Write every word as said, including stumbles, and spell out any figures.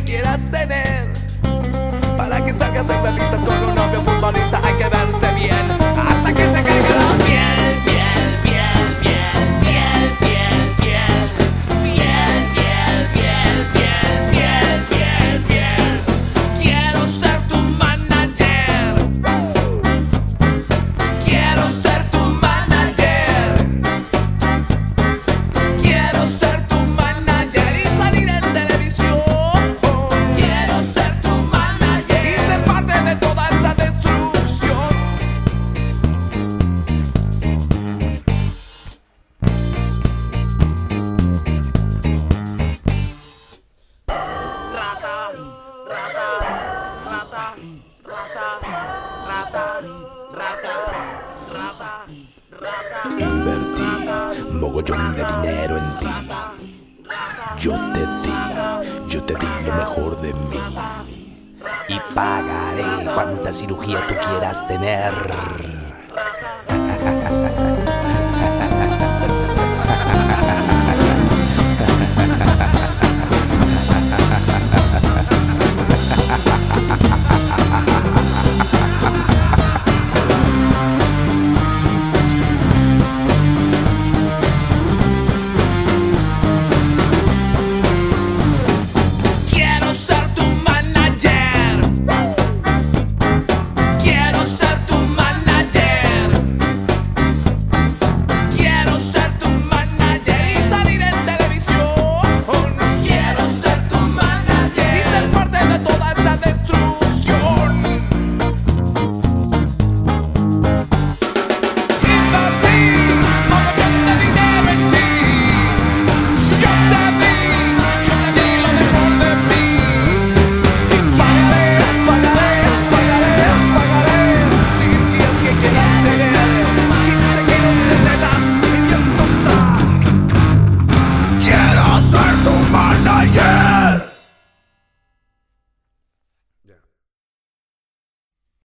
quieras tener. Para que salgas en revistas con un novio futbolista hay que verse bien hasta que se caiga la piel, piel, piel, piel, piel, piel, piel, piel, piel, piel, piel, piel, piel. Quiero ser tu manager. Quiero ser tu manager. Quiero ser tu manager y salir en televisión. Quiero ser tu manager y ser parte de toda esta destrucción. Rata, rata, rata, rata, rata, rata, rata, rata. Invertí mogollón de dinero en ti. Yo te di, yo te di lo mejor de mí. Y pagaré cuanta cirugía tú quieras tener.